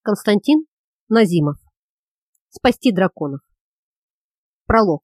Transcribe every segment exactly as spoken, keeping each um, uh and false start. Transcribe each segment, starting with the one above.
Константин Назимов. Спасти драконов. Пролог.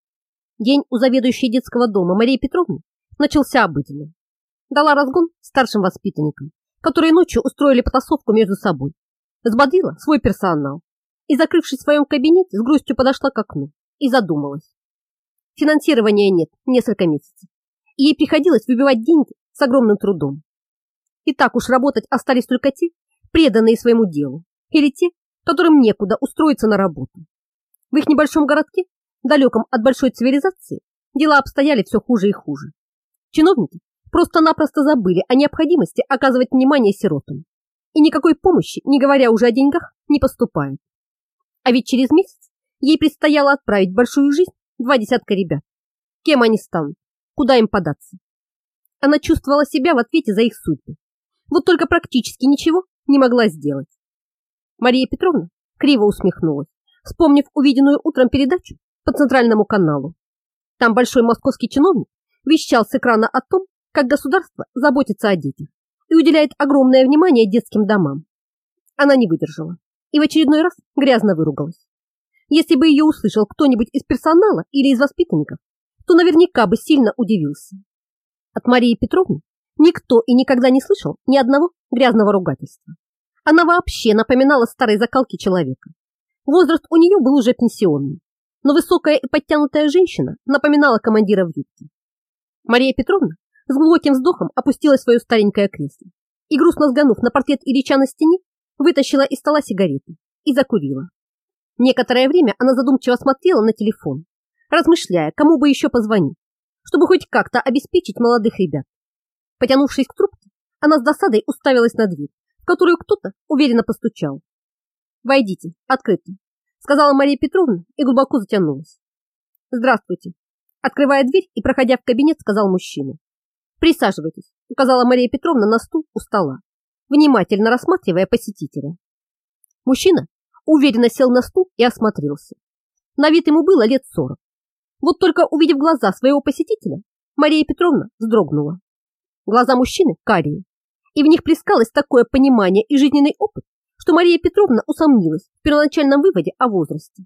День у заведующей детского дома Марии Петровны начался обыденно. Дала разгон старшим воспитанникам, которые ночью устроили потасовку между собой. Взбодрила свой персонал и, закрывшись в своем кабинете, с грустью подошла к окну и задумалась. Финансирования нет несколько месяцев, и ей приходилось выбивать деньги с огромным трудом. И так уж работать остались только те, преданные своему делу, или те, которым некуда устроиться на работу. В их небольшом городке, далеком от большой цивилизации, дела обстояли все хуже и хуже. Чиновники просто-напросто забыли о необходимости оказывать внимание сиротам, и никакой помощи, не говоря уже о деньгах, не поступает. А ведь через месяц ей предстояло отправить в большую жизнь два десятка ребят. Кем они станут? Куда им податься? Она чувствовала себя в ответе за их судьбы. Вот только практически ничего не могла сделать. Мария Петровна криво усмехнулась, вспомнив увиденную утром передачу по Центральному каналу. Там большой московский чиновник вещал с экрана о том, как государство заботится о детях и уделяет огромное внимание детским домам. Она не выдержала и в очередной раз грязно выругалась. Если бы ее услышал кто-нибудь из персонала или из воспитанников, то наверняка бы сильно удивился. От Марии Петровны никто и никогда не слышал ни одного грязного ругательства. Она вообще напоминала старой закалки человека. Возраст у нее был уже пенсионный, но высокая и подтянутая женщина напоминала командира в юбке. Мария Петровна с глубоким вздохом опустила свое старенькое кресло и, грустно взглянув на портрет Ильича на стене, вытащила из стола сигареты и закурила. Некоторое время она задумчиво смотрела на телефон, размышляя, кому бы еще позвонить, чтобы хоть как-то обеспечить молодых ребят. Потянувшись к трубке, она с досадой уставилась на дверь, в которую кто-то уверенно постучал. «Войдите, открыто», — сказала Мария Петровна и глубоко затянулась. «Здравствуйте», — открывая дверь и проходя в кабинет, сказал мужчина. «Присаживайтесь», — указала Мария Петровна на стул у стола, внимательно рассматривая посетителя. Мужчина уверенно сел на стул и осмотрелся. На вид ему было лет сорок. Вот только увидев глаза своего посетителя, Мария Петровна вздрогнула. Глаза мужчины карие, и в них плескалось такое понимание и жизненный опыт, что Мария Петровна усомнилась в первоначальном выводе о возрасте.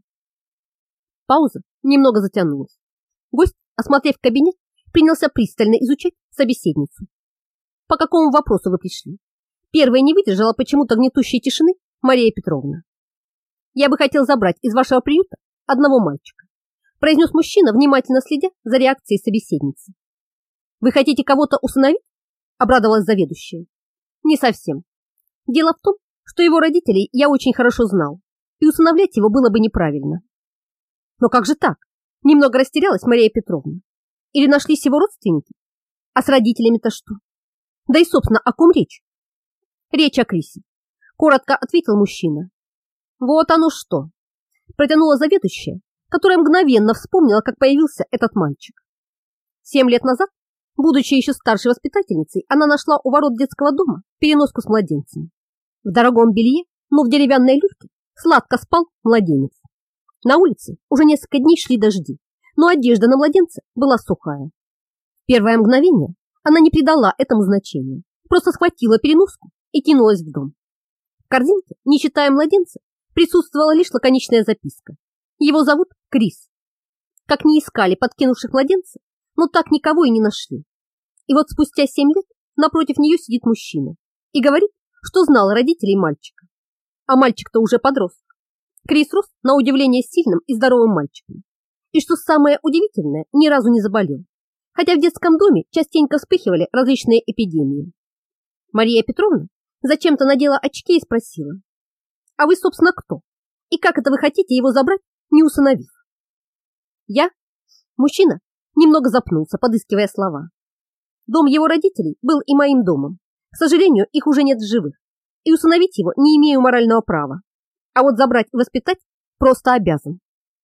Пауза немного затянулась. Гость, осмотрев кабинет, принялся пристально изучать собеседницу. «По какому вопросу вы пришли?» Первая не выдержала почему-то гнетущей тишины Мария Петровна. «Я бы хотел забрать из вашего приюта одного мальчика», произнес мужчина, внимательно следя за реакцией собеседницы. «Вы хотите кого-то усыновить?» Обрадовалась заведующая. «Не совсем. Дело в том, что его родителей я очень хорошо знал, и усыновлять его было бы неправильно». «Но как же так?» Немного растерялась Мария Петровна. «Или нашлись его родственники? А с родителями-то что? Да и, собственно, о ком речь?» «Речь о Крисе», — коротко ответил мужчина. «Вот оно что!» — протянула заведующая, которая мгновенно вспомнила, как появился этот мальчик. Семь лет назад, будучи еще старшей воспитательницей, она нашла у ворот детского дома переноску с младенцем. В дорогом белье, но в деревянной люльке, сладко спал младенец. На улице уже несколько дней шли дожди, но одежда на младенце была сухая. В первое мгновение она не придала этому значения, просто схватила переноску и кинулась в дом. В корзинке, не считая младенца, присутствовала лишь лаконичная записка. Его зовут Крис. Как ни искали подкинувших младенца, но так никого и не нашли. И вот спустя семь лет напротив нее сидит мужчина и говорит, что знал родителей мальчика. А мальчик-то уже подрос. Крис рос на удивление сильным и здоровым мальчиком. И что самое удивительное, ни разу не заболел. Хотя в детском доме частенько вспыхивали различные эпидемии. Мария Петровна зачем-то надела очки и спросила: «А вы, собственно, кто? И как это вы хотите его забрать, не усыновив?» «Я?» Мужчина немного запнулся, подыскивая слова. «Дом его родителей был и моим домом. К сожалению, их уже нет в живых, и усыновить его не имею морального права. А вот забрать и воспитать просто обязан».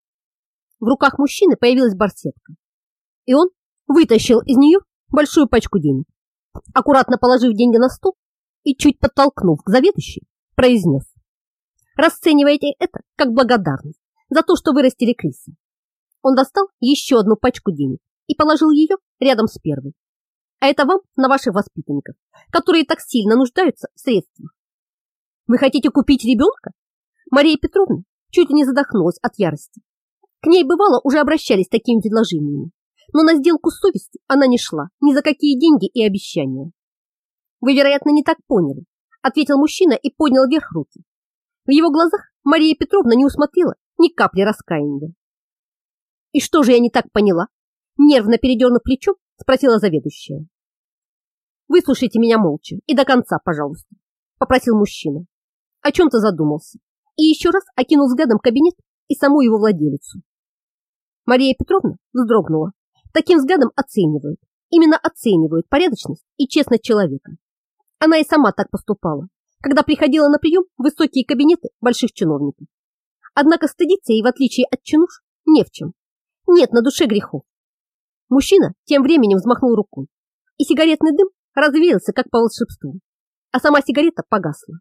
В руках мужчины появилась барсетка, и он вытащил из нее большую пачку денег. Аккуратно положив деньги на стол и чуть подтолкнув к заведующей, произнес: «Расценивайте это как благодарность за то, что вырастили Криса». Он достал еще одну пачку денег и положил ее рядом с первой. «А это вам на ваших воспитанников, которые так сильно нуждаются в средствах». Вы хотите купить ребенка? Мария Петровна чуть не задохнулась от ярости. К ней бывало уже обращались с такими предложениями, но на сделку с совестью она не шла ни за какие деньги и обещания. Вы, вероятно, не так поняли, ответил мужчина и поднял вверх руки. В его глазах Мария Петровна не усмотрела ни капли раскаяния. И что же я не так поняла? Нервно передернув плечом, спросила заведующая. Выслушайте меня молча и до конца, пожалуйста, попросил мужчина. О чем-то задумался и еще раз окинул взглядом кабинет и саму его владелицу. Мария Петровна вздрогнула. Таким взглядом оценивают, именно оценивают порядочность и честность человека. Она и сама так поступала, когда приходила на прием в высокие кабинеты больших чиновников. Однако стыдиться ей, в отличие от чинуш, не в чем. Нет на душе грехов. Мужчина тем временем взмахнул рукой, и сигаретный дым развеялся, как по волшебству, а сама сигарета погасла.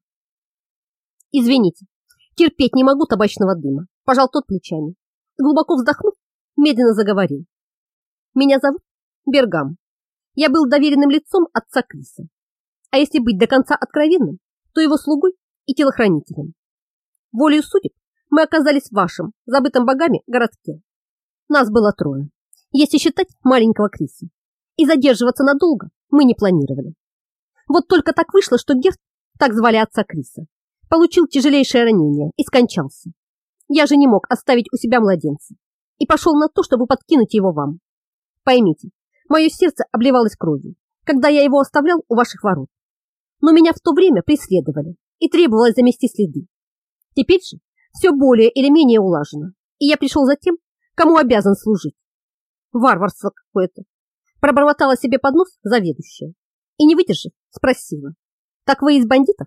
«Извините, терпеть не могу табачного дыма», – пожал тот плечами. Глубоко вздохнув, медленно заговорил. «Меня зовут Бергам. Я был доверенным лицом отца Криса. А если быть до конца откровенным, то его слугой и телохранителем. Волею судеб мы оказались в вашем, забытом богами, городке. Нас было трое, если считать маленького Криса. И задерживаться надолго мы не планировали. Вот только так вышло, что Герт, так звали отца Криса, получил тяжелейшее ранение и скончался. Я же не мог оставить у себя младенца и пошел на то, чтобы подкинуть его вам. Поймите, мое сердце обливалось кровью, когда я его оставлял у ваших ворот. Но меня в то время преследовали и требовалось замести следы. Теперь же все более или менее улажено, и я пришел за тем, кому обязан служить. Варварство какое-то. Пробормотала себе под нос заведующая и, не выдержав, спросила: «Так вы из бандитов?»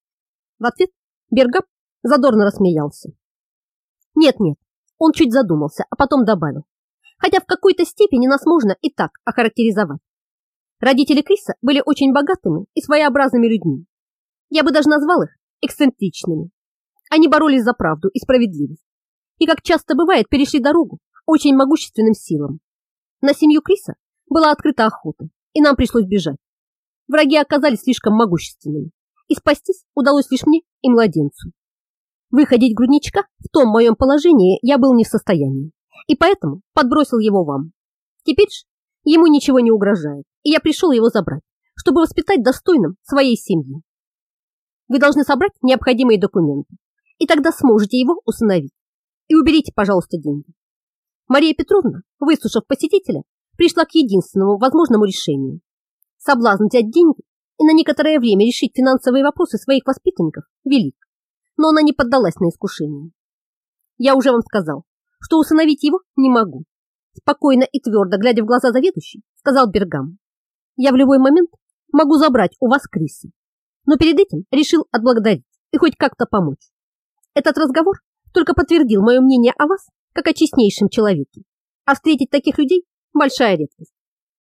В ответ Бергам задорно рассмеялся. «Нет-нет», он чуть задумался, а потом добавил: «хотя в какой-то степени нас можно и так охарактеризовать. Родители Криса были очень богатыми и своеобразными людьми. Я бы даже назвал их эксцентричными. Они боролись за правду и справедливость. И, как часто бывает, перешли дорогу очень могущественным силам. На семью Криса была открыта охота, и нам пришлось бежать. Враги оказались слишком могущественными, и спастись удалось лишь мне и младенцу. Выходить грудничка в том моем положении я был не в состоянии, и поэтому подбросил его вам. Теперь же ему ничего не угрожает, и я пришел его забрать, чтобы воспитать достойным своей семьи. Вы должны собрать необходимые документы, и тогда сможете его усыновить. И уберите, пожалуйста, деньги». Мария Петровна, выслушав посетителя, пришла к единственному возможному решению. Соблазн взять деньги и на некоторое время решить финансовые вопросы своих воспитанников велик, но она не поддалась на искушение. «Я уже вам сказал, что усыновить его не могу», спокойно и твердо, глядя в глаза заведующей, сказал Бергам. «Я в любой момент могу забрать у вас Криса, но перед этим решил отблагодарить и хоть как-то помочь. Этот разговор только подтвердил мое мнение о вас как о честнейшем человеке, а встретить таких людей – большая редкость».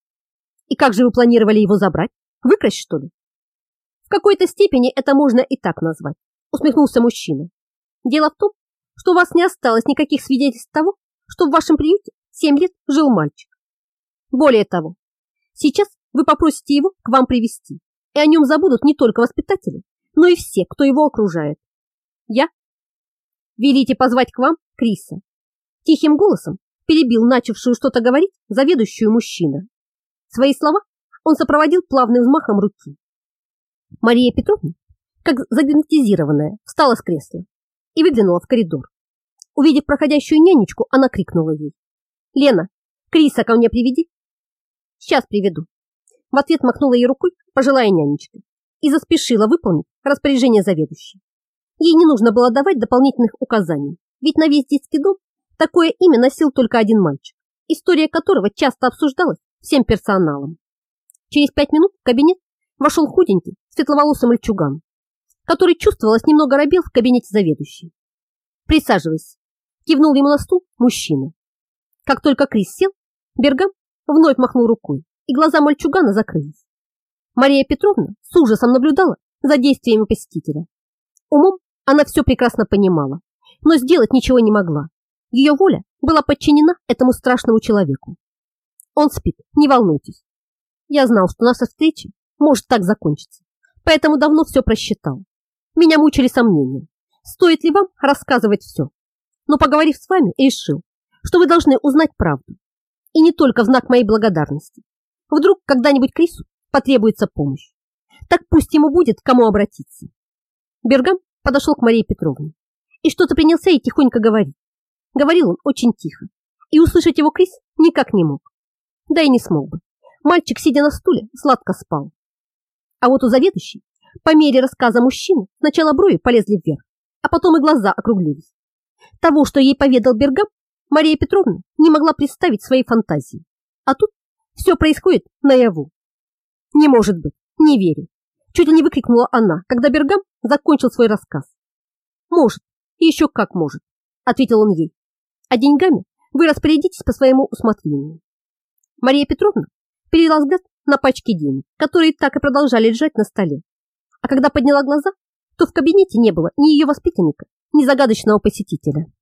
«И как же вы планировали его забрать? Выкрасть, что ли?» «В какой-то степени это можно и так назвать», усмехнулся мужчина. «Дело в том, что у вас не осталось никаких свидетельств того, что в вашем приюте семь лет жил мальчик. Более того, сейчас вы попросите его к вам привести, и о нем забудут не только воспитатели, но и все, кто его окружает. Я? Велите позвать к вам Криса». Тихим голосом перебил начавшую что-то говорить заведующую мужчина. Свои слова он сопроводил плавным взмахом руки. Мария Петровна, как загипнотизированная, встала с кресла и выглянула в коридор. Увидев проходящую нянечку, она крикнула ей: «Лена, Криса ко мне приведи». «Сейчас приведу». В ответ махнула ей рукой пожилая нянечка и заспешила выполнить распоряжение заведующей. Ей не нужно было давать дополнительных указаний, ведь на весь детский дом такое имя носил только один мальчик, история которого часто обсуждалась всем персоналом. Через пять минут в кабинет вошел худенький, светловолосый мальчуган, который, чувствовалось, немного робел в кабинете заведующей. «Присаживайся», – кивнул ему на стул мужчина. Как только Крис сел, Бергам вновь махнул рукой, и глаза мальчугана закрылись. Мария Петровна с ужасом наблюдала за действиями посетителя. Умом она все прекрасно понимала, но сделать ничего не могла. Ее воля была подчинена этому страшному человеку. «Он спит, не волнуйтесь. Я знал, что наша встреча может так закончиться, поэтому давно все просчитал. Меня мучили сомнения, стоит ли вам рассказывать все. Но, поговорив с вами, решил, что вы должны узнать правду. И не только в знак моей благодарности. Вдруг когда-нибудь Крису потребуется помощь. Так пусть ему будет к кому обратиться. Бергам подошел к Марии Петровне и что-то принялся ей тихонько говорить. Говорил он очень тихо, и услышать его Крис никак не мог. Да и не смог бы. Мальчик, сидя на стуле, сладко спал. А вот у заведующей, по мере рассказа мужчины, сначала брови полезли вверх, а потом и глаза округлились. Того, что ей поведал Бергам, Мария Петровна не могла представить своей фантазии. А тут все происходит наяву. Не может быть, не верю. Чуть ли не выкрикнула она, когда Бергам закончил свой рассказ. Может, и еще как может, ответил он ей. А деньгами вы распорядитесь по своему усмотрению. Мария Петровна перевела взгляд на пачки денег, которые так и продолжали лежать на столе. А когда подняла глаза, то в кабинете не было ни ее воспитанника, ни загадочного посетителя.